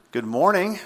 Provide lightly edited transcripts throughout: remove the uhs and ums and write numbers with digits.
Good morning.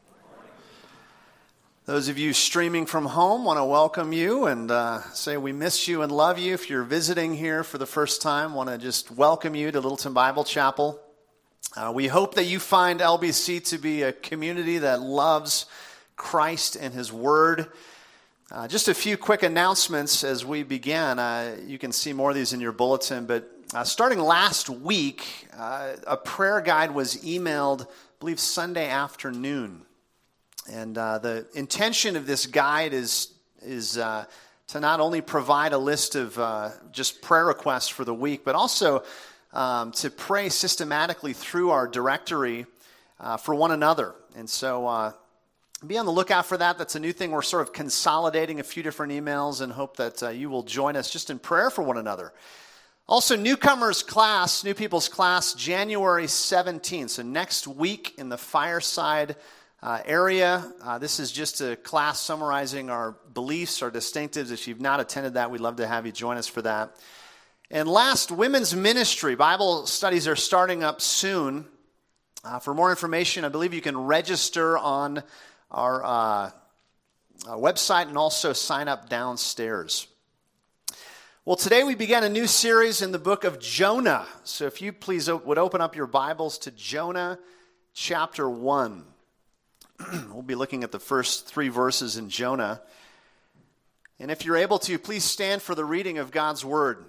Those of you streaming from home, want to welcome you and say we miss you and love you. If you're visiting here for the first time, want to just welcome you to Littleton Bible Chapel. We hope that you find LBC to be a community that loves Christ and His Word. Just a few quick announcements as we begin. You can see more of these in your bulletin, but starting last week, a prayer guide was emailed, I believe, Sunday afternoon. And the intention of this guide is to not only provide a list of just prayer requests for the week, but also to pray systematically through our directory for one another. And so be on the lookout for that. That's a new thing. We're sort of consolidating a few different emails and hope that you will join us just in prayer for one another. Also, newcomers class, new people's class, January 17th. So next week in the Fireside area. This is just a class summarizing our beliefs, our distinctives. If you've not attended that, we'd love to have you join us for that. And last, women's ministry. Bible studies are starting up soon. For more information, I believe you can register on our website and also sign up downstairs. Well, today we began a new series in the book of Jonah. So if you please would open up your Bibles to Jonah chapter 1. We'll be looking at the first 3 verses in Jonah. And if you're able to, please stand for the reading of God's Word.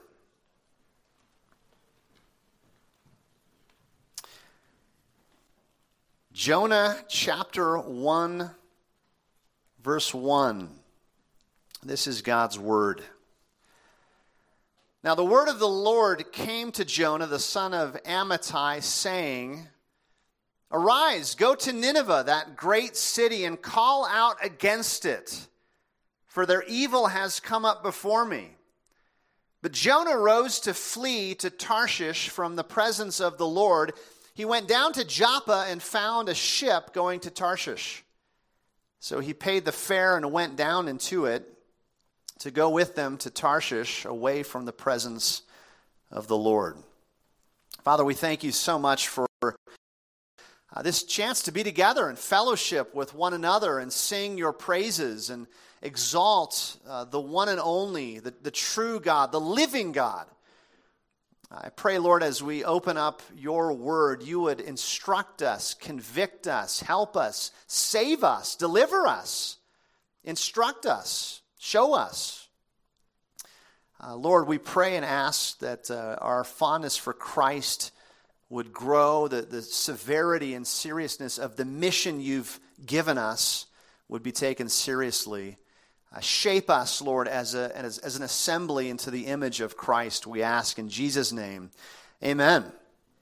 Jonah chapter 1, verse 1. This is God's Word. Now the word of the Lord came to Jonah, the son of Amittai, saying, "Arise, go to Nineveh, that great city, and call out against it, for their evil has come up before me." But Jonah rose to flee to Tarshish from the presence of the Lord. He went down to Joppa and found a ship going to Tarshish. So he paid the fare and went down into it to go with them to Tarshish, away from the presence of the Lord. Father, we thank you so much for this chance to be together and fellowship with one another and sing your praises and exalt the one and only, the true God, the living God. I pray, Lord, as we open up your word, you would instruct us, convict us, help us, save us, deliver us, instruct us, show us. Lord, we pray and ask that our fondness for Christ would grow, the severity and seriousness of the mission you've given us would be taken seriously. Shape us, Lord, as an assembly into the image of Christ, we ask in Jesus' name. Amen.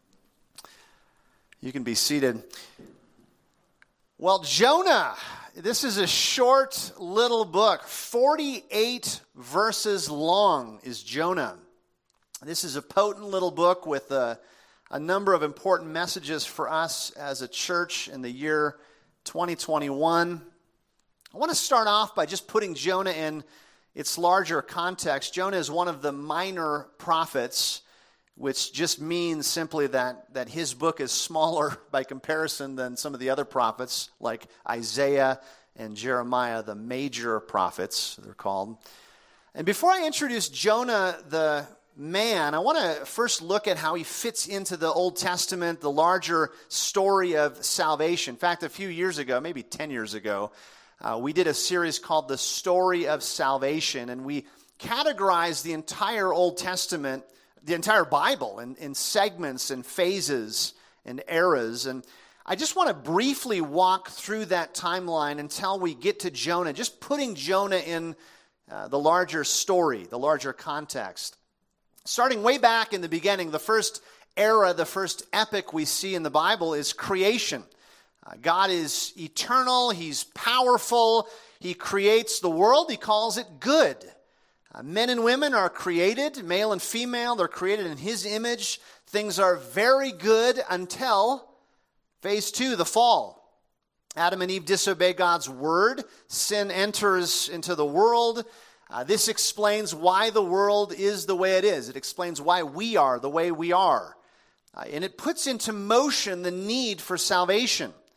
You can be seated. Well, Jonah, this is a short little book. 48 verses long is Jonah. This is a potent little book with a number of important messages for us as a church in the year 2021. I want to start off by just putting Jonah in its larger context. Jonah is one of the minor prophets, which just means simply that his book is smaller by comparison than some of the other prophets, like Isaiah and Jeremiah, the major prophets, they're called. And before I introduce Jonah the man, I want to first look at how he fits into the Old Testament, the larger story of salvation. In fact, a few years ago, maybe 10 years ago, we did a series called The Story of Salvation, and we categorized the entire Old Testament, the entire Bible, in segments and phases and eras. And I just want to briefly walk through that timeline until we get to Jonah, just putting Jonah in the larger story, the larger context. Starting way back in the beginning, the first era, the first epic we see in the Bible is creation. God is eternal, He's powerful, He creates the world, He calls it good. Men and women are created, male and female, they're created in His image. Things are very good until phase 2, the fall. Adam and Eve disobey God's word, sin enters into the world. This explains why the world is the way it is. It explains why we are the way we are. And it puts into motion the need for salvation.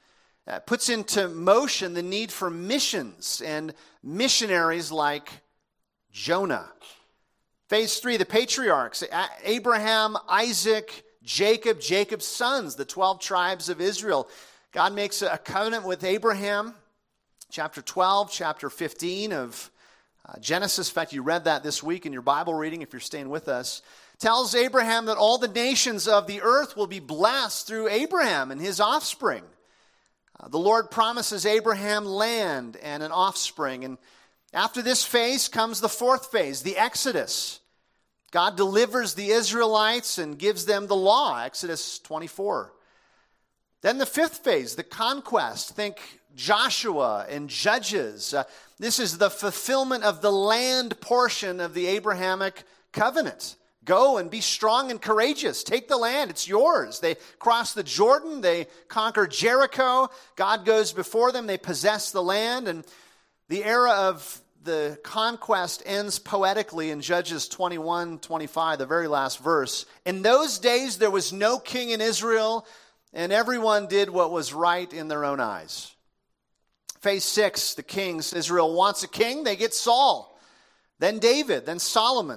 puts into motion the need for missions and missionaries like Jonah. Phase 3, the patriarchs, Abraham, Isaac, Jacob, Jacob's sons, the 12 tribes of Israel. God makes a covenant with Abraham, chapter 12, chapter 15 of Genesis. In fact, you read that this week in your Bible reading if you're staying with us. Tells Abraham that all the nations of the earth will be blessed through Abraham and his offspring. The Lord promises Abraham land and an offspring. And after this phase comes the fourth phase, the Exodus. God delivers the Israelites and gives them the law, Exodus 24. Then the fifth phase, the conquest. Think Joshua and Judges. This is the fulfillment of the land portion of the Abrahamic covenant. Go and be strong and courageous. Take the land. It's yours. They cross the Jordan. They conquer Jericho. God goes before them. They possess the land. And the era of the conquest ends poetically in Judges 21-25, the very last verse. In those days there was no king in Israel, and everyone did what was right in their own eyes. Phase 6, the kings. Israel wants a king. They get Saul, then David, then Solomon.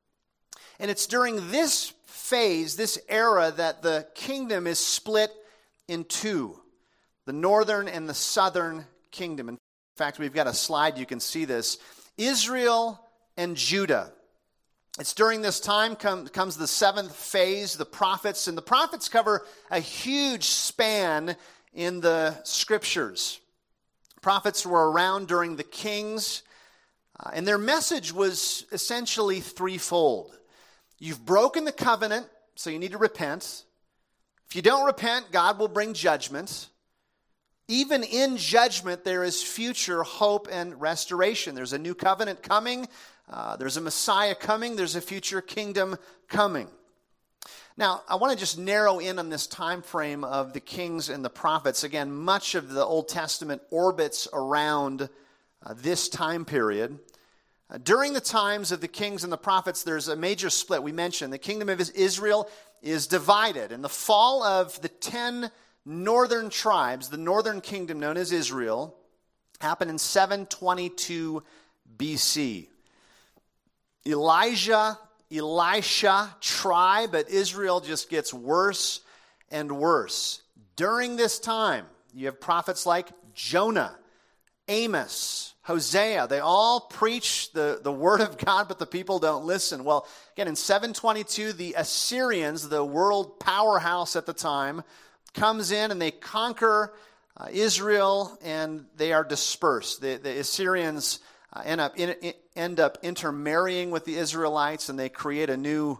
And it's during this phase, this era, that the kingdom is split in two, the northern and the southern kingdom. In fact, we've got a slide, you can see this. Israel and Judah. It's during this time comes the seventh phase, the prophets. And the prophets cover a huge span in the scriptures. Prophets were around during the kings, and their message was essentially threefold. You've broken the covenant, so you need to repent. If you don't repent, God will bring judgment. Even in judgment, there is future hope and restoration. There's a new covenant coming. There's a Messiah coming. There's a future kingdom coming. Now, I want to just narrow in on this time frame of the kings and the prophets. Again, much of the Old Testament orbits around this time period. During the times of the kings and the prophets, there's a major split. We mentioned the kingdom of Israel is divided. And the fall of the 10 northern tribes, the northern kingdom known as Israel, happened in 722 BC. Elisha tribe, but Israel just gets worse and worse. During this time, you have prophets like Jonah, Amos, Hosea. They all preach the word of God, but the people don't listen. Well, again, in 722, the Assyrians, the world powerhouse at the time, comes in and they conquer Israel, and they are dispersed. The Assyrians end up intermarrying with the Israelites, and they create a new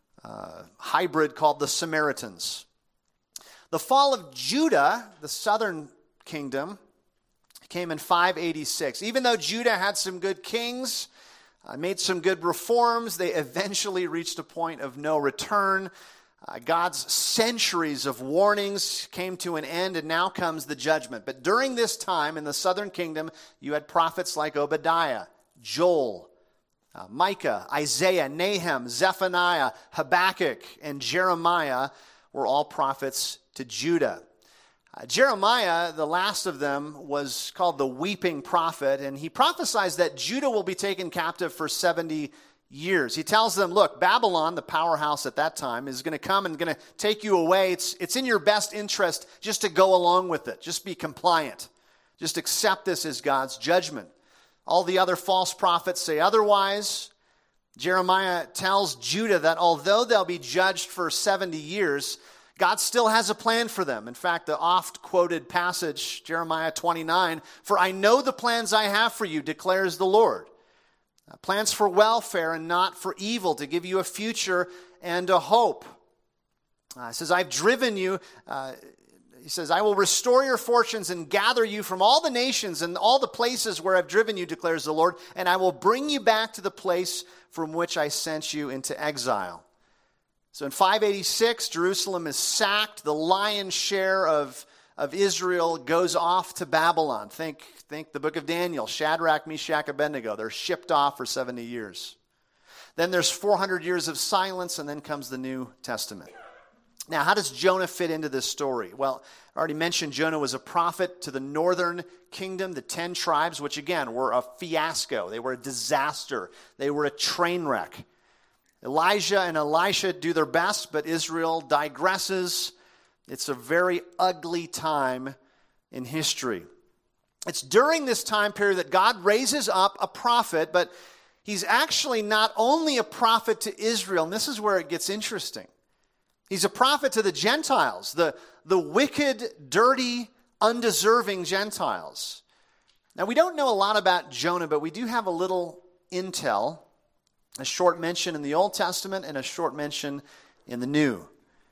hybrid called the Samaritans. The fall of Judah, the southern kingdom, came in 586. Even though Judah had some good kings, made some good reforms, they eventually reached a point of no return. God's centuries of warnings came to an end, and now comes the judgment. But during this time in the southern kingdom, you had prophets like Obadiah, Joel, Micah, Isaiah, Nahum, Zephaniah, Habakkuk, and Jeremiah were all prophets to Judah. Jeremiah, the last of them, was called the weeping prophet, and he prophesies that Judah will be taken captive for 70 years. He tells them, look, Babylon, the powerhouse at that time, is going to come and going to take you away. It's in your best interest just to go along with it. Just be compliant. Just accept this as God's judgment. All the other false prophets say otherwise. Jeremiah tells Judah that although they'll be judged for 70 years, God still has a plan for them. In fact, the oft-quoted passage, Jeremiah 29, "For I know the plans I have for you, declares the Lord. Plans for welfare and not for evil, to give you a future and a hope." He says, I've driven you. He says, I will restore your fortunes and gather you from all the nations and all the places where I've driven you, declares the Lord, and I will bring you back to the place from which I sent you into exile. So in 586, Jerusalem is sacked. The lion's share of Israel goes off to Babylon. Think the book of Daniel, Shadrach, Meshach, Abednego. They're shipped off for 70 years. Then there's 400 years of silence, and then comes the New Testament. Now, how does Jonah fit into this story? Well, I already mentioned Jonah was a prophet to the northern kingdom, the 10 tribes, which again were a fiasco. They were a disaster. They were a train wreck. Elijah and Elisha do their best, but Israel digresses. It's a very ugly time in history. It's during this time period that God raises up a prophet, but he's actually not only a prophet to Israel, and this is where it gets interesting. He's a prophet to the Gentiles, the wicked, dirty, undeserving Gentiles. Now, we don't know a lot about Jonah, but we do have a little intel, a short mention in the Old Testament and a short mention in the New.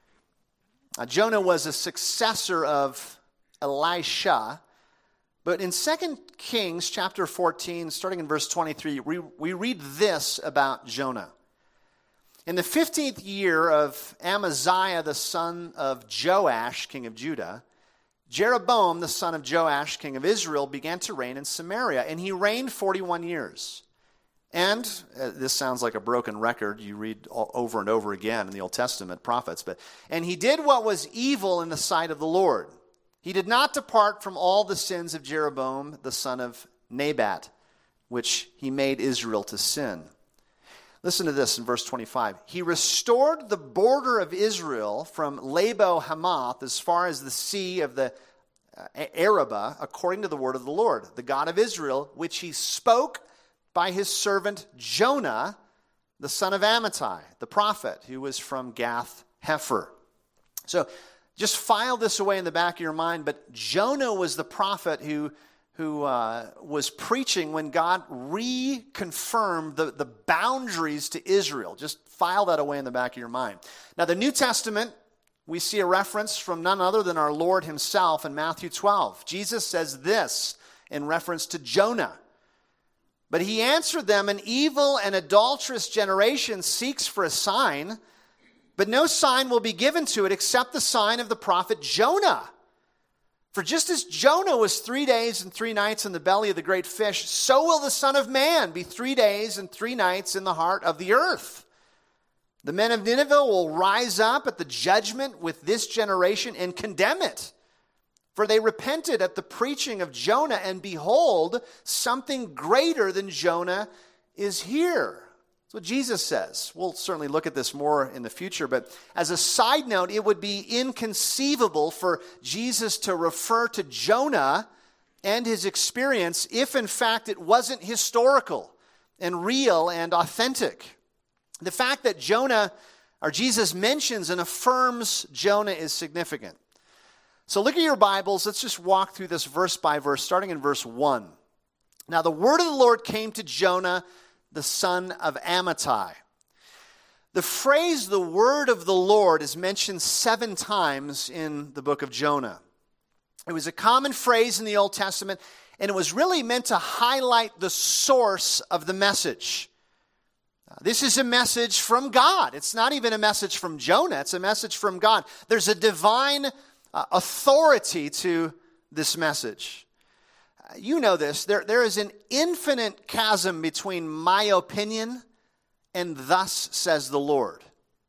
Jonah was a successor of Elisha, but in 2 Kings chapter 14, starting in verse 23, we read this about Jonah. In the 15th year of Amaziah, the son of Joash, king of Judah, Jeroboam, the son of Joash, king of Israel, began to reign in Samaria, and he reigned 41 years. And, this sounds like a broken record, you read over and over again in the Old Testament prophets, and he did what was evil in the sight of the Lord. He did not depart from all the sins of Jeroboam, the son of Nebat, which he made Israel to sin. Listen to this in verse 25. He restored the border of Israel from Labo Hamath as far as the sea of the Arabah, according to the word of the Lord, the God of Israel, which he spoke by his servant Jonah, the son of Amittai, the prophet, who was from Gath Hepher. So just file this away in the back of your mind, but Jonah was the prophet who was preaching when God reconfirmed the boundaries to Israel. Just file that away in the back of your mind. Now, the New Testament, we see a reference from none other than our Lord himself in Matthew 12. Jesus says this in reference to Jonah. But he answered them, an evil and adulterous generation seeks for a sign, but no sign will be given to it except the sign of the prophet Jonah. For just as Jonah was 3 days and 3 nights in the belly of the great fish, so will the Son of Man be 3 days and 3 nights in the heart of the earth. The men of Nineveh will rise up at the judgment with this generation and condemn it. For they repented at the preaching of Jonah, and behold, something greater than Jonah is here. That's what Jesus says. We'll certainly look at this more in the future, but as a side note, it would be inconceivable for Jesus to refer to Jonah and his experience if in fact it wasn't historical and real and authentic. The fact that Jesus mentions and affirms Jonah is significant. So look at your Bibles. Let's just walk through this verse by verse, starting in verse 1. Now the word of the Lord came to Jonah, the son of Amittai. The phrase, the word of the Lord, is mentioned 7 times in the book of Jonah. It was a common phrase in the Old Testament, and it was really meant to highlight the source of the message. This is a message from God. It's not even a message from Jonah. It's a message from God. There's a divine authority to this message. You know this. There is an infinite chasm between my opinion and thus says the Lord.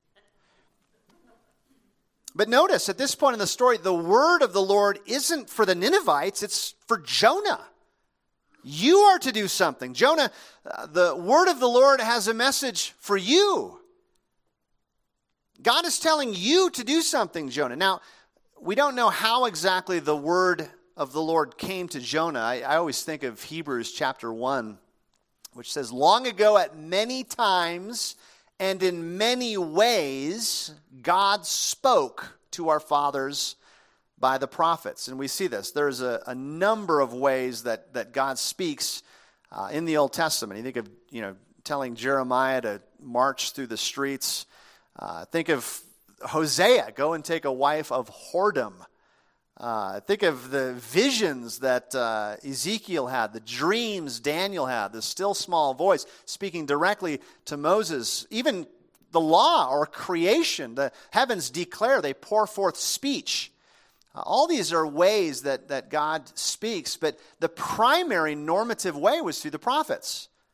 But notice, at this point in the story, the word of the Lord isn't for the Ninevites, it's for Jonah. You are to do something. Jonah, the word of the Lord has a message for you. God is telling you to do something, Jonah. Now, we don't know how exactly the word of the Lord came to Jonah. I always think of Hebrews chapter 1, which says, long ago at many times and in many ways, God spoke to our fathers by the prophets. And we see this. There's a number of ways that God speaks in the Old Testament. You think of, telling Jeremiah to march through the streets. Think of Hosea, go and take a wife of whoredom. Think of the visions that Ezekiel had, the dreams Daniel had, the still small voice speaking directly to Moses. Even the law or creation, the heavens declare, they pour forth speech. All these are ways that God speaks, but the primary normative way was through the prophets.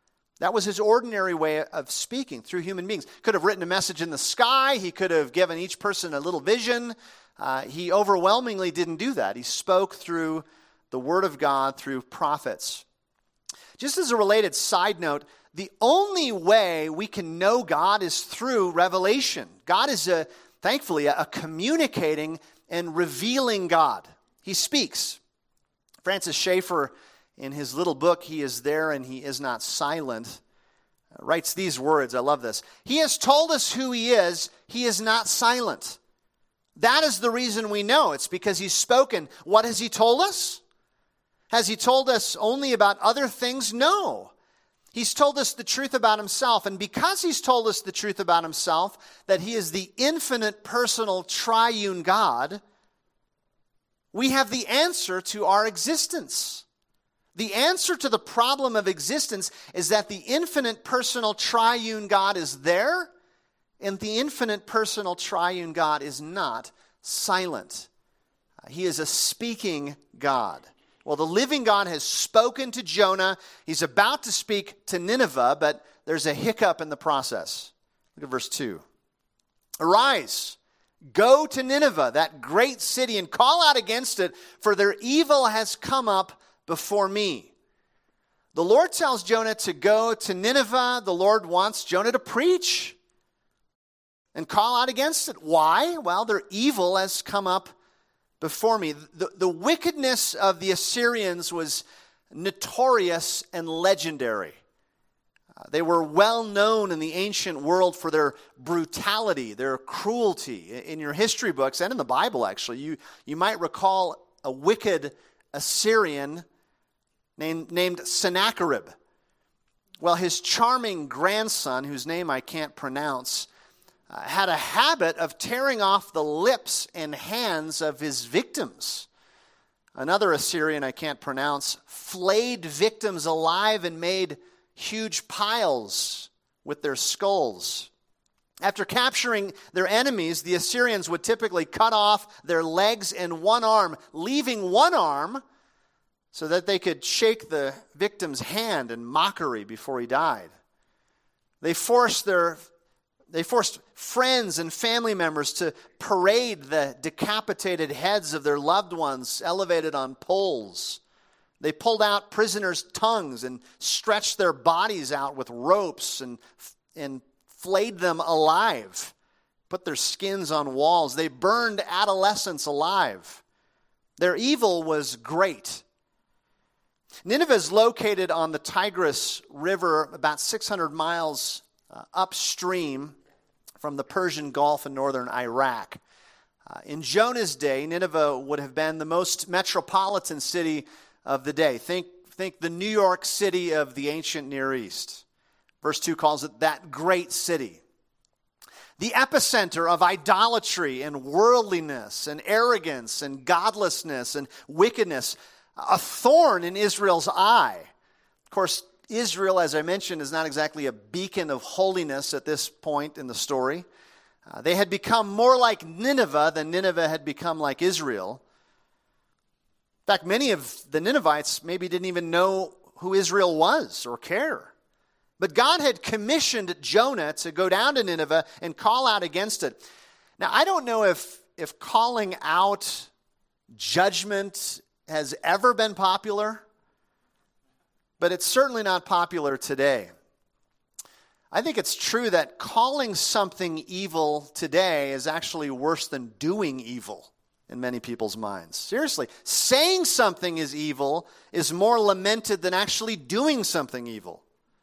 That was his ordinary way of speaking through human beings. Could have written a message in the sky. He could have given each person a little vision. He overwhelmingly didn't do that. He spoke through the Word of God, through prophets. Just as a related side note, the only way we can know God is through revelation. God is, thankfully, a communicating and revealing God. He speaks. Francis Schaeffer, in his little book, He Is There and He Is Not Silent, writes these words. I love this. He has told us who He is not silent. That is the reason we know. It's because He's spoken. What has He told us? Has He told us only about other things? No. He's told us the truth about Himself. And because He's told us the truth about Himself, that He is the infinite, personal, triune God, we have the answer to our existence. The answer to the problem of existence is that the infinite, personal, triune God is there, and the infinite, personal, triune God is not silent. He is a speaking God. Well, the living God has spoken to Jonah. He's about to speak to Nineveh, but there's a hiccup in the process. Look at verse 2. Arise, go to Nineveh, that great city, and call out against it, for their evil has come up before me. The Lord tells Jonah to go to Nineveh. The Lord wants Jonah to preach and call out against it. Why? Well, their evil has come up before me. The wickedness of the Assyrians was notorious and legendary. They were well known in the ancient world for their brutality, their cruelty. In your history books and in the Bible, actually, you might recall a wicked Assyrian named Sennacherib. Well, his charming grandson, whose name I can't pronounce, had a habit of tearing off the lips and hands of his victims. Another Assyrian I can't pronounce flayed victims alive and made huge piles with their skulls. After capturing their enemies, the Assyrians would typically cut off their legs and one arm, leaving one arm so that they could shake the victim's hand in mockery before he died. They forced friends and family members to parade the decapitated heads of their loved ones elevated on poles. They pulled out prisoners' tongues and stretched their bodies out with ropes and flayed them alive, put their skins on walls. They burned adolescents alive. Their evil was great. Nineveh is located on the Tigris River about 600 miles upstream from the Persian Gulf in northern Iraq. In Jonah's day, Nineveh would have been the most metropolitan city of the day. Think the New York City of the ancient Near East. Verse 2 calls it that great city. The epicenter of idolatry and worldliness and arrogance and godlessness and wickedness. A thorn in Israel's eye. Of course, Israel, as I mentioned, is not exactly a beacon of holiness at this point in the story. They had become more like Nineveh than Nineveh had become like Israel. In fact, many of the Ninevites maybe didn't even know who Israel was or care. But God had commissioned Jonah to go down to Nineveh and call out against it. Now, I don't know if calling out judgment has ever been popular, but it's certainly not popular today. I think it's true that calling something evil today is actually worse than doing evil in many people's minds. Seriously, saying something is evil is more lamented than actually doing something evil.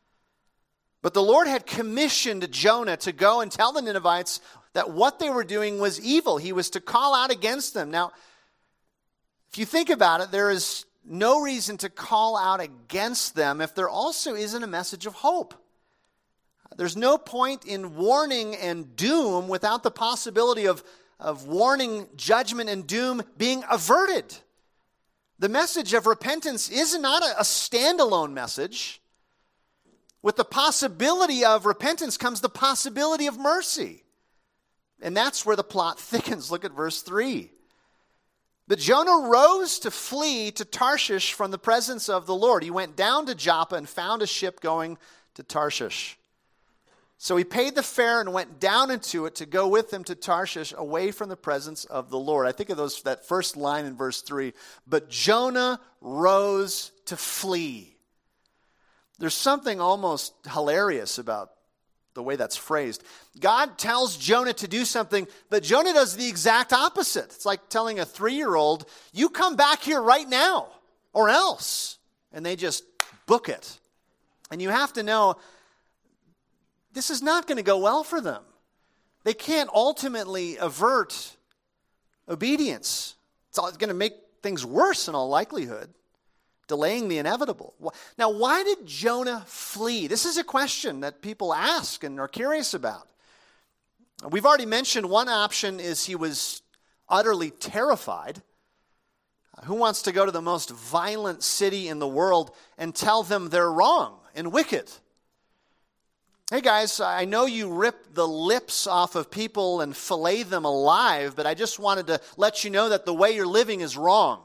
But the Lord had commissioned Jonah to go and tell the Ninevites that what they were doing was evil. He was to call out against them. Now, if you think about it, there is no reason to call out against them if there also isn't a message of hope. There's no point in warning and doom without the possibility of warning, judgment, and doom being averted. The message of repentance is not a standalone message. With the possibility of repentance comes the possibility of mercy. And that's where the plot thickens. Look at verse 3. But Jonah rose to flee to Tarshish from the presence of the Lord. He went down to Joppa and found a ship going to Tarshish. So he paid the fare and went down into it to go with them to Tarshish, away from the presence of the Lord. I think of that first line in verse 3. But Jonah rose to flee. There's something almost hilarious about the way that's phrased. God tells Jonah to do something, but Jonah does the exact opposite. It's like telling a 3-year-old, you come back here right now, or else. And they just book it. And you have to know, this is not going to go well for them. They can't ultimately avert obedience. It's going to make things worse in all likelihood, delaying the inevitable. Now, why did Jonah flee? This is a question that people ask and are curious about. We've already mentioned one option is he was utterly terrified. Who wants to go to the most violent city in the world and tell them they're wrong and wicked? Hey guys, I know you rip the lips off of people and fillet them alive, but I just wanted to let you know that the way you're living is wrong.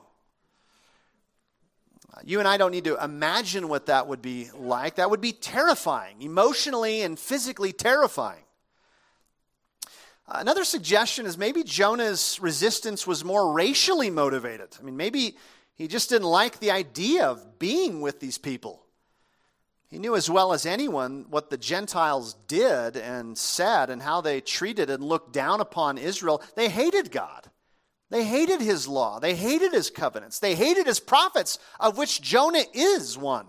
You and I don't need to imagine what that would be like. That would be terrifying, emotionally and physically terrifying. Another suggestion is maybe Jonah's resistance was more racially motivated. I mean, maybe he just didn't like the idea of being with these people. He knew as well as anyone what the Gentiles did and said and how they treated and looked down upon Israel. They hated God. They hated his law. They hated his covenants. They hated his prophets, of which Jonah is one.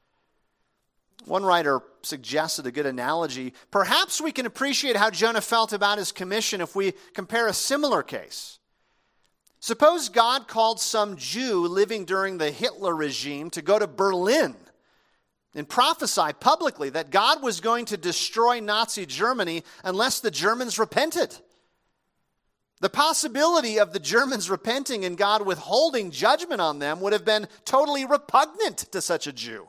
One writer suggested a good analogy. Perhaps we can appreciate how Jonah felt about his commission if we compare a similar case. Suppose God called some Jew living during the Hitler regime to go to Berlin and prophesy publicly that God was going to destroy Nazi Germany unless the Germans repented. The possibility of the Germans repenting and God withholding judgment on them would have been totally repugnant to such a Jew.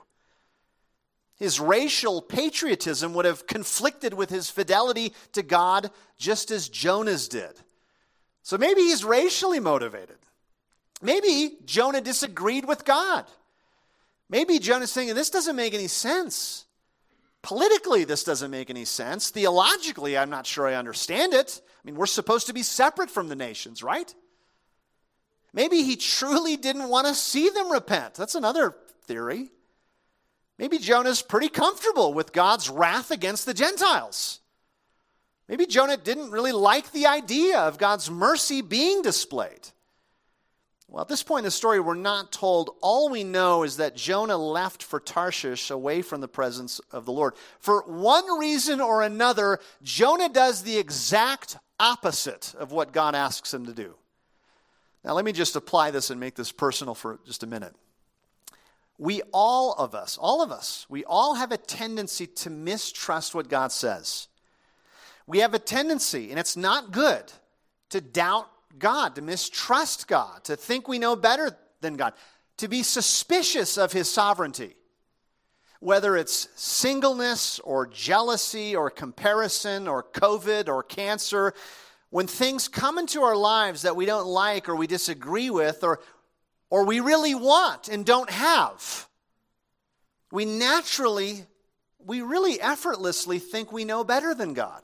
His racial patriotism would have conflicted with his fidelity to God just as Jonah's did. So maybe he's racially motivated. Maybe Jonah disagreed with God. Maybe Jonah's thinking, this doesn't make any sense. Politically, this doesn't make any sense. Theologically, I'm not sure I understand it. I mean, we're supposed to be separate from the nations, right? Maybe he truly didn't want to see them repent. That's another theory. Maybe Jonah's pretty comfortable with God's wrath against the Gentiles. Maybe Jonah didn't really like the idea of God's mercy being displayed. Well, at this point in the story, we're not told. All we know is that Jonah left for Tarshish away from the presence of the Lord. For one reason or another, Jonah does the exact opposite of what God asks him to do. Now, let me just apply this and make this personal for just a minute. We all of us, we all have a tendency to mistrust what God says. We have a tendency, and it's not good, to doubt God, to mistrust God, to think we know better than God, to be suspicious of his sovereignty. Whether it's singleness or jealousy or comparison or COVID or cancer, when things come into our lives that we don't like or we disagree with or we really want and don't have, we really effortlessly think we know better than God.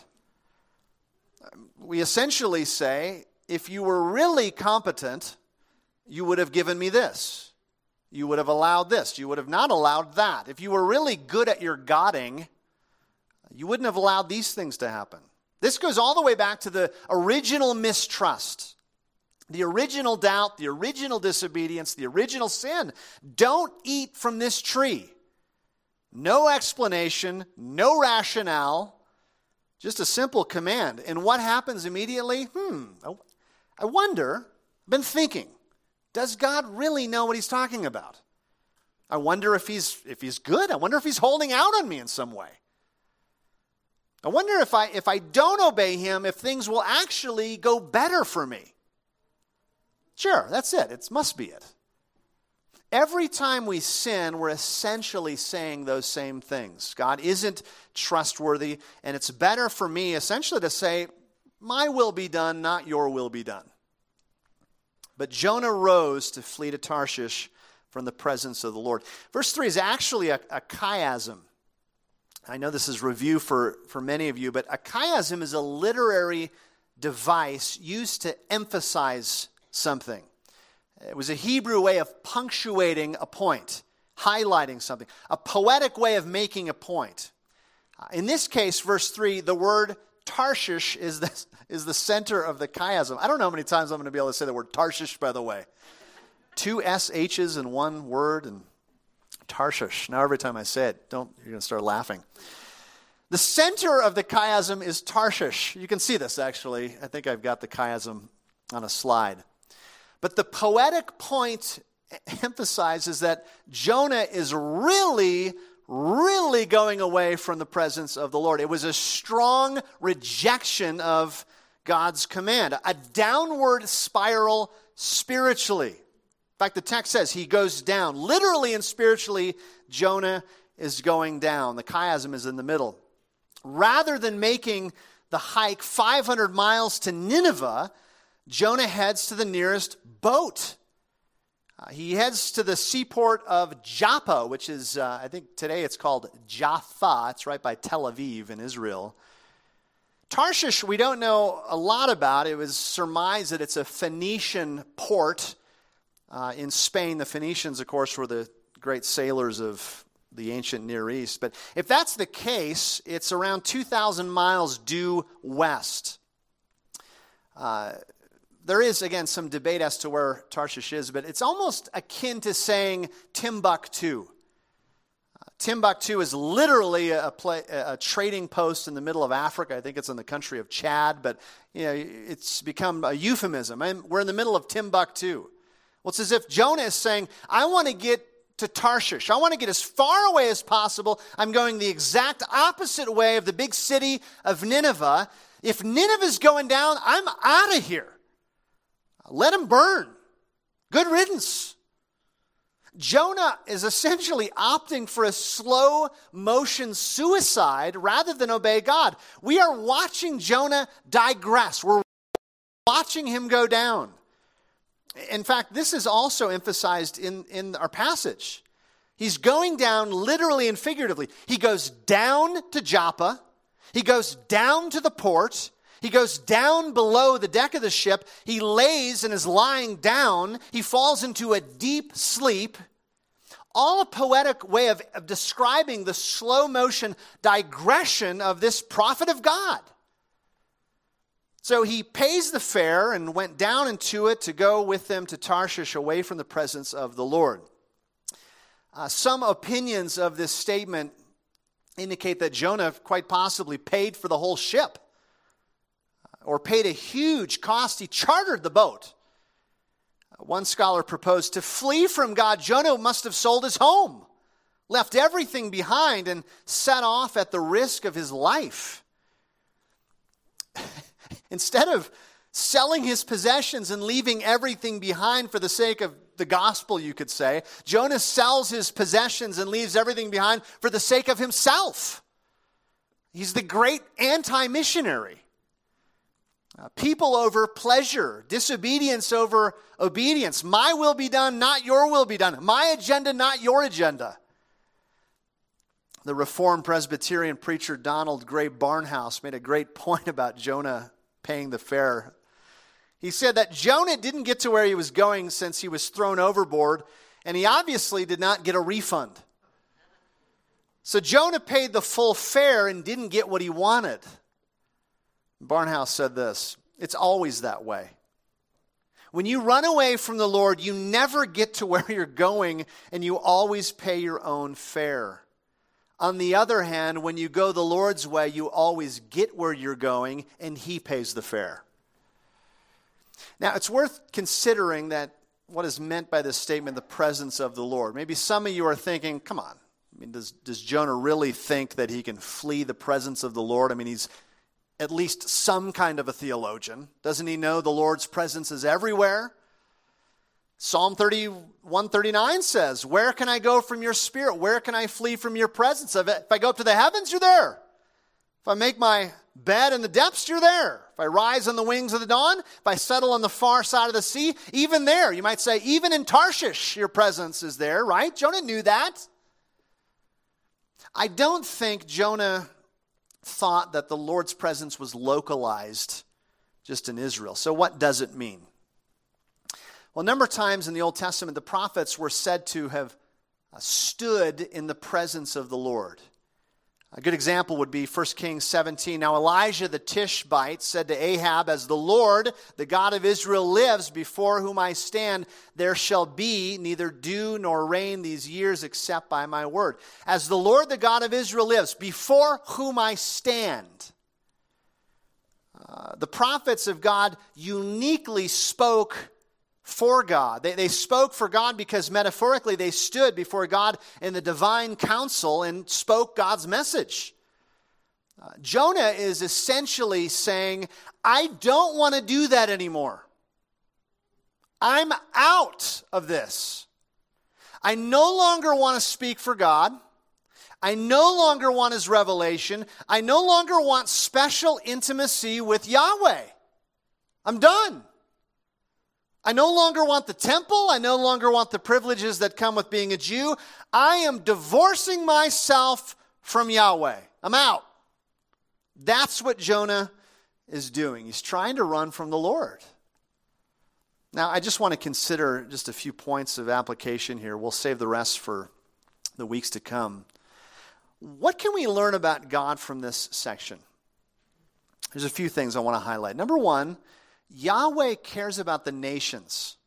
We essentially say, if you were really competent, you would have given me this. You would have allowed this. You would have not allowed that. If you were really good at your godding, you wouldn't have allowed these things to happen. This goes all the way back to the original mistrust, the original doubt, the original disobedience, the original sin. Don't eat from this tree. No explanation, no rationale, just a simple command. And what happens immediately? I wonder, I've been thinking, does God really know what he's talking about? I wonder if he's good. I wonder if he's holding out on me in some way. I wonder if I don't obey him, if things will actually go better for me. Sure, that's it. It must be it. Every time we sin, we're essentially saying those same things. God isn't trustworthy, and it's better for me essentially to say, my will be done, not your will be done. But Jonah rose to flee to Tarshish from the presence of the Lord. Verse 3 is actually a chiasm. I know this is review for many of you, but a chiasm is a literary device used to emphasize something. It was a Hebrew way of punctuating a point, highlighting something, a poetic way of making a point. In this case, verse 3, the word Tarshish is the center of the chiasm. I don't know how many times I'm going to be able to say the word Tarshish, by the way. 2 SHs in one word, and Tarshish. Now every time I say it, you're going to start laughing. The center of the chiasm is Tarshish. You can see this, actually. I think I've got the chiasm on a slide. But the poetic point emphasizes that Jonah is really going away from the presence of the Lord. It was a strong rejection of God's command, a downward spiral spiritually. In fact, the text says he goes down. Literally and spiritually, Jonah is going down. The chiasm is in the middle. Rather than making the hike 500 miles to Nineveh, Jonah heads to the nearest boat. He heads to the seaport of Joppa, which is, I think today it's called Jaffa. It's right by Tel Aviv in Israel. Tarshish, we don't know a lot about. It was surmised that it's a Phoenician port in Spain. The Phoenicians, of course, were the great sailors of the ancient Near East. But if that's the case, it's around 2,000 miles due west. There is, again, some debate as to where Tarshish is, but it's almost akin to saying Timbuktu. Timbuktu is literally a trading post in the middle of Africa. I think it's in the country of Chad, but it's become a euphemism. We're in the middle of Timbuktu. Well, it's as if Jonah is saying, I want to get to Tarshish. I want to get as far away as possible. I'm going the exact opposite way of the big city of Nineveh. If Nineveh's going down, I'm out of here. Let him burn. Good riddance. Jonah is essentially opting for a slow motion suicide rather than obey God. We are watching Jonah digress. We're watching him go down. In fact, this is also emphasized in our passage. He's going down literally and figuratively. He goes down to Joppa. He goes down to the port. He goes down below the deck of the ship. He lays and is lying down. He falls into a deep sleep. All a poetic way of describing the slow motion digression of this prophet of God. So he pays the fare and went down into it to go with them to Tarshish away from the presence of the Lord. Some opinions of this statement indicate that Jonah quite possibly paid for the whole ship or paid a huge cost. He chartered the boat. One scholar proposed to flee from God, Jonah must have sold his home, left everything behind, and set off at the risk of his life. Instead of selling his possessions and leaving everything behind for the sake of the gospel, you could say, Jonah sells his possessions and leaves everything behind for the sake of himself. He's the great anti-missionary. People over pleasure, disobedience over obedience. My will be done, not your will be done. My agenda, not your agenda. The Reformed Presbyterian preacher Donald Gray Barnhouse made a great point about Jonah paying the fare. He said that Jonah didn't get to where he was going since he was thrown overboard, and he obviously did not get a refund. So Jonah paid the full fare and didn't get what he wanted. Barnhouse said this, it's always that way. When you run away from the Lord, you never get to where you're going, and you always pay your own fare. On the other hand, when you go the Lord's way, you always get where you're going, and He pays the fare. Now, it's worth considering that what is meant by this statement, the presence of the Lord. Maybe some of you are thinking, come on, I mean, does Jonah really think that he can flee the presence of the Lord? I mean, he's at least some kind of a theologian. Doesn't he know the Lord's presence is everywhere? Psalm 139 says, where can I go from your spirit? Where can I flee from your presence? If I go up to the heavens, you're there. If I make my bed in the depths, you're there. If I rise on the wings of the dawn, if I settle on the far side of the sea, even there, you might say, even in Tarshish, your presence is there, right? Jonah knew that. I don't think Jonah thought that the Lord's presence was localized just in Israel. So what does it mean? Well, a number of times in the Old Testament, the prophets were said to have stood in the presence of the Lord. A good example would be 1 Kings 17. Now Elijah the Tishbite said to Ahab, "As the Lord, the God of Israel, lives, before whom I stand, there shall be neither dew nor rain these years except by my word. As the Lord, the God of Israel, lives, before whom I stand." The prophets of God uniquely spoke for God. They spoke for God because metaphorically they stood before God in the divine council and spoke God's message. Jonah is essentially saying, I don't want to do that anymore. I'm out of this. I no longer want to speak for God. I no longer want His revelation. I no longer want special intimacy with Yahweh. I'm done. I no longer want the temple. I no longer want the privileges that come with being a Jew. I am divorcing myself from Yahweh. I'm out. That's what Jonah is doing. He's trying to run from the Lord. Now, I just want to consider just a few points of application here. We'll save the rest for the weeks to come. What can we learn about God from this section? There's a few things I want to highlight. Number one, Yahweh cares about the nations.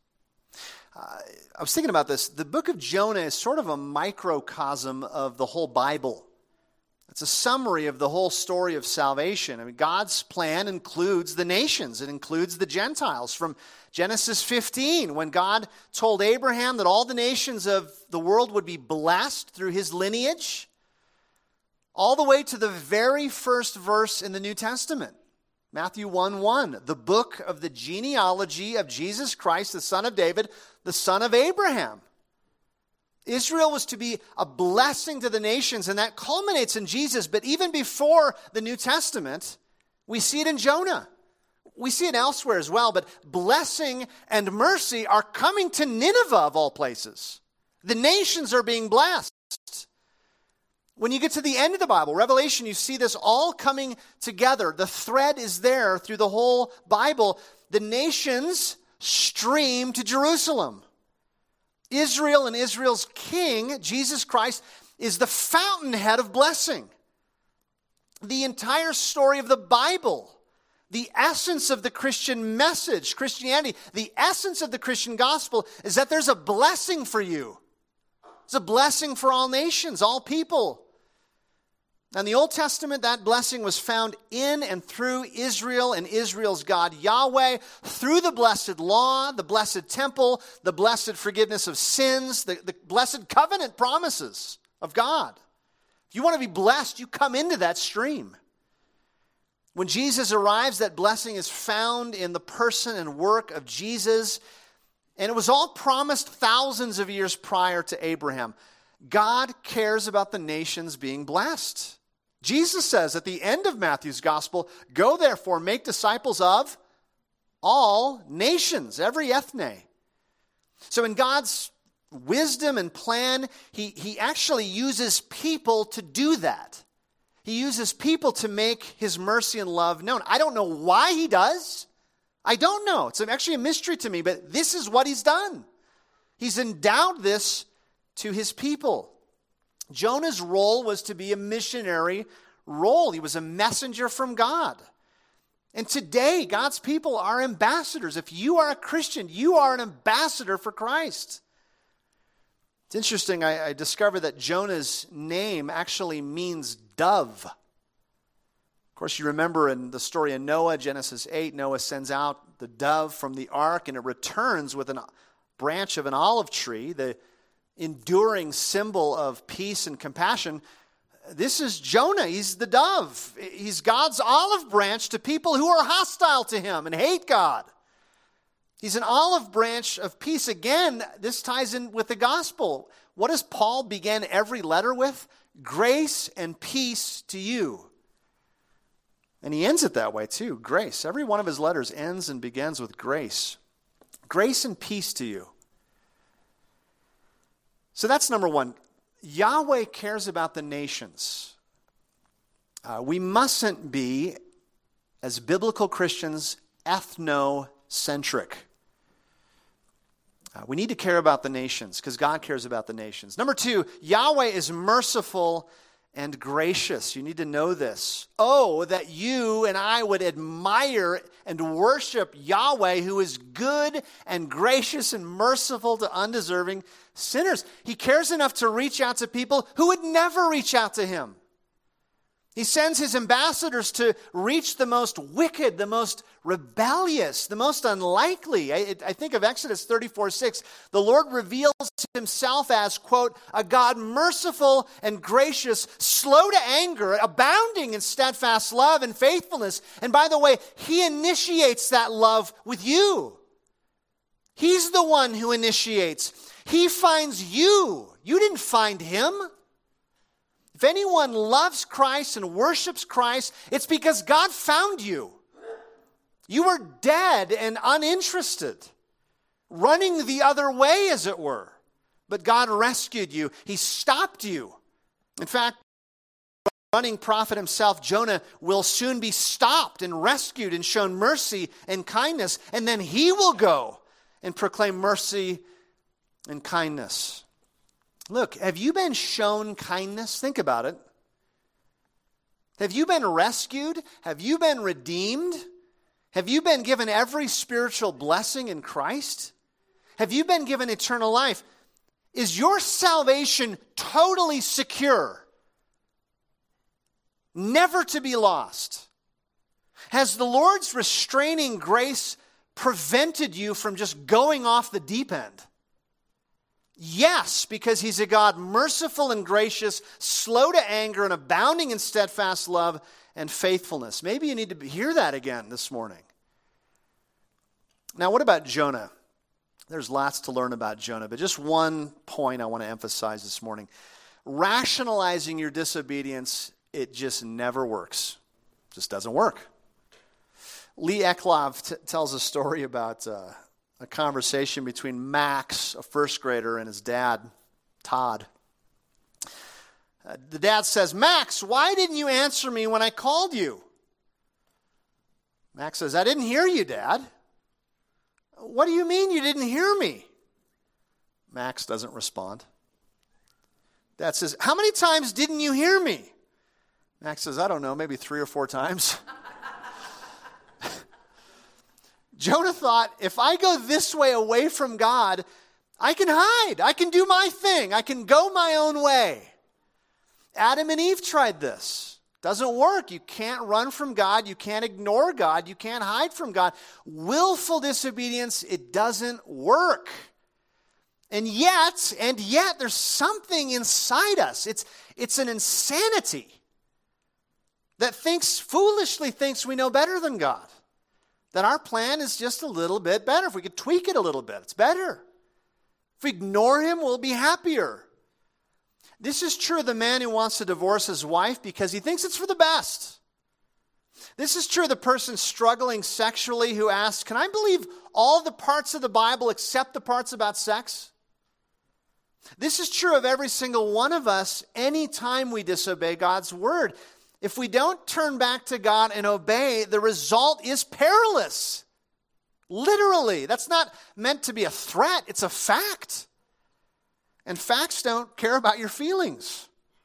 I was thinking about this. The book of Jonah is sort of a microcosm of the whole Bible. It's a summary of the whole story of salvation. I mean, God's plan includes the nations. It includes the Gentiles. From Genesis 15, when God told Abraham that all the nations of the world would be blessed through his lineage, all the way to the very first verse in the New Testament. Matthew 1:1, the book of the genealogy of Jesus Christ, the son of David, the son of Abraham. Israel was to be a blessing to the nations, and that culminates in Jesus. But even before the New Testament, we see it in Jonah. We see it elsewhere as well, but blessing and mercy are coming to Nineveh, of all places. The nations are being blessed. When you get to the end of the Bible, Revelation, you see this all coming together. The thread is there through the whole Bible. The nations stream to Jerusalem. Israel and Israel's king, Jesus Christ, is the fountainhead of blessing. The entire story of the Bible, the essence of the Christian message, Christianity, the essence of the Christian gospel is that there's a blessing for you. It's a blessing for all nations, all people. In the Old Testament, that blessing was found in and through Israel and Israel's God Yahweh, through the blessed law, the blessed temple, the blessed forgiveness of sins, the blessed covenant promises of God. If you want to be blessed, you come into that stream. When Jesus arrives, that blessing is found in the person and work of Jesus, and it was all promised thousands of years prior to Abraham. God cares about the nations being blessed. Jesus says at the end of Matthew's gospel, "Go therefore, make disciples of all nations," every ethne. So in God's wisdom and plan, he actually uses people to do that. He uses people to make his mercy and love known. I don't know why he does. I don't know. It's actually a mystery to me, but this is what he's done. He's endowed this to his people. Jonah's role was to be a missionary role. He was a messenger from God. And today, God's people are ambassadors. If you are a Christian, you are an ambassador for Christ. It's interesting, I discovered that Jonah's name actually means dove. Of course, you remember in the story of Noah, Genesis 8, Noah sends out the dove from the ark, and it returns with a branch of an olive tree, the enduring symbol of peace and compassion. This is Jonah. He's the dove. He's God's olive branch to people who are hostile to him and hate God. He's an olive branch of peace. Again, this ties in with the gospel. What does Paul begin every letter with? Grace and peace to you. And he ends it that way too, grace. Every one of his letters ends and begins with grace. Grace and peace to you. So that's number one. Yahweh cares about the nations. We mustn't be, as biblical Christians, ethnocentric. We need to care about the nations because God cares about the nations. Number 2, Yahweh is merciful and gracious. You need to know this. Oh, that you and I would admire and worship Yahweh, who is good and gracious and merciful to undeserving sinners. He cares enough to reach out to people who would never reach out to him. He sends his ambassadors to reach the most wicked, the most rebellious, the most unlikely. I think of Exodus 34:6. The Lord reveals himself as, quote, a God merciful and gracious, slow to anger, abounding in steadfast love and faithfulness. And by the way, he initiates that love with you. He's the one who initiates. He finds you. You didn't find him. If anyone loves Christ and worships Christ, it's because God found you. You were dead and uninterested, running the other way, as it were. But God rescued you. He stopped you. In fact, the running prophet himself, Jonah, will soon be stopped and rescued and shown mercy and kindness. And then he will go and proclaim mercy and kindness. Look, have you been shown kindness? Think about it. Have you been rescued? Have you been redeemed? Have you been given every spiritual blessing in Christ? Have you been given eternal life? Is your salvation totally secure? Never to be lost? Has the Lord's restraining grace prevented you from just going off the deep end? Yes, because he's a God merciful and gracious, slow to anger and abounding in steadfast love and faithfulness. Maybe you need to hear that again this morning. Now, what about Jonah? There's lots to learn about Jonah, but just one point I want to emphasize this morning. Rationalizing your disobedience, it just never works. It just doesn't work. Lee Eclov tells a story about a conversation between Max, a first grader, and his dad, Todd. The dad says, Max, why didn't you answer me when I called you? Max says, I didn't hear you, Dad. What do you mean you didn't hear me? Max doesn't respond. Dad says, how many times didn't you hear me? Max says, I don't know, maybe 3 or 4 times. Jonah thought, if I go this way away from God, I can hide. I can do my thing. I can go my own way. Adam and Eve tried this. Doesn't work. You can't run from God. You can't ignore God. You can't hide from God. Willful disobedience, it doesn't work. And yet, there's something inside us. It's an insanity that foolishly thinks we know better than God. That our plan is just a little bit better. If we could tweak it a little bit, it's better. If we ignore him, we'll be happier. This is true of the man who wants to divorce his wife because he thinks it's for the best. This is true of the person struggling sexually who asks, can I believe all the parts of the Bible except the parts about sex? This is true of every single one of us anytime we disobey God's word. If we don't turn back to God and obey, the result is perilous. Literally. That's not meant to be a threat. It's a fact. And facts don't care about your feelings.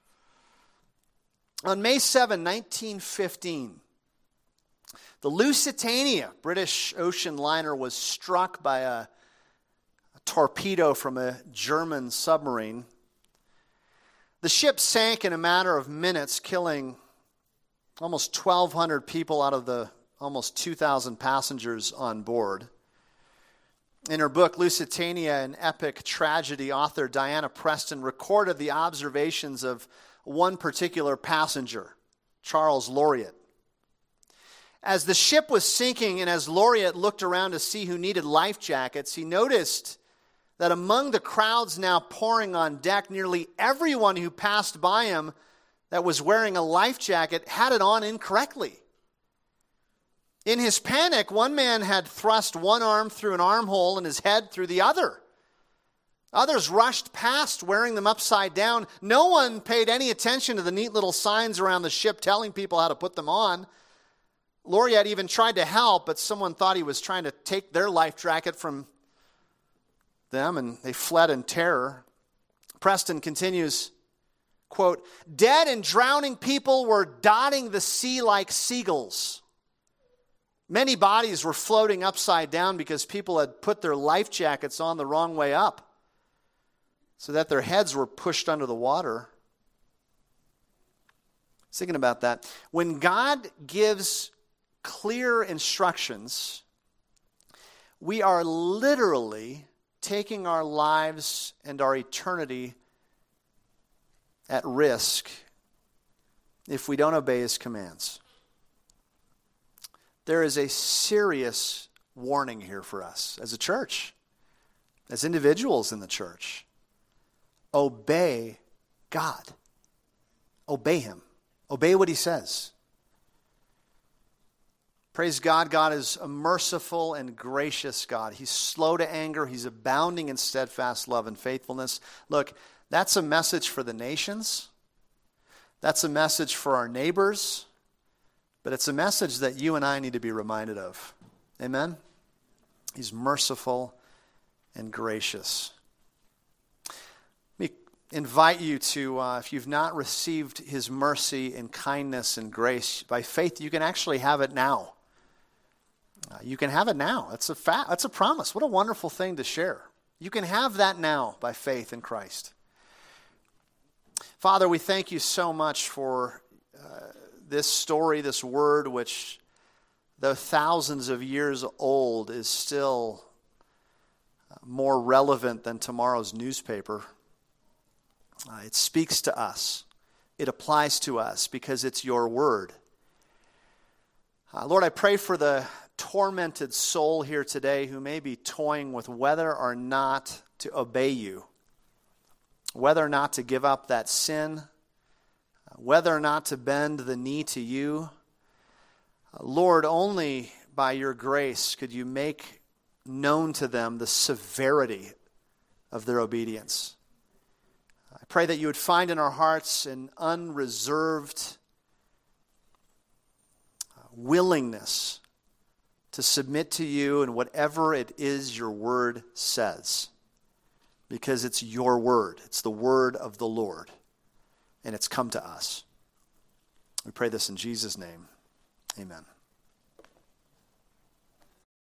On May 7, 1915, the Lusitania, British ocean liner, was struck by a torpedo from a German submarine. The ship sank in a matter of minutes, killing almost 1,200 people out of the almost 2,000 passengers on board. In her book, Lusitania, an Epic Tragedy, author Diana Preston recorded the observations of one particular passenger, Charles Laureate. As the ship was sinking and as Laureate looked around to see who needed life jackets, he noticed that among the crowds now pouring on deck, nearly everyone who passed by him that was wearing a life jacket had it on incorrectly. In his panic, one man had thrust one arm through an armhole and his head through the other. Others rushed past wearing them upside down. No one paid any attention to the neat little signs around the ship telling people how to put them on. Laureate even tried to help, but someone thought he was trying to take their life jacket from them, and they fled in terror. Preston continues, quote, "Dead and drowning people were dotting the sea like seagulls. Many bodies were floating upside down because people had put their life jackets on the wrong way up, so that their heads were pushed under the water." I was thinking about that. When God gives clear instructions, we are literally taking our lives and our eternity at risk if we don't obey his commands. There is a serious warning here for us as a church, as individuals in the church. Obey God. Obey him. Obey what he says. Praise God. God is a merciful and gracious God. He's slow to anger. He's abounding in steadfast love and faithfulness. Look, that's a message for the nations. That's a message for our neighbors. But it's a message that you and I need to be reminded of. Amen? He's merciful and gracious. Let me invite you to, if you've not received his mercy and kindness and grace by faith, you can actually have it now. You can have it now. That's a fact. That's a promise. What a wonderful thing to share. You can have that now by faith in Christ. Father, we thank you so much for this story, this word, which, though thousands of years old, is still more relevant than tomorrow's newspaper. It speaks to us. It applies to us because it's your word. Lord, I pray for the tormented soul here today who may be toying with whether or not to obey you, whether or not to give up that sin, whether or not to bend the knee to you. Lord, only by your grace could you make known to them the severity of their obedience. I pray that you would find in our hearts an unreserved willingness to submit to you and whatever it is your word says. Because it's your word. It's the word of the Lord. And it's come to us. We pray this in Jesus' name. Amen.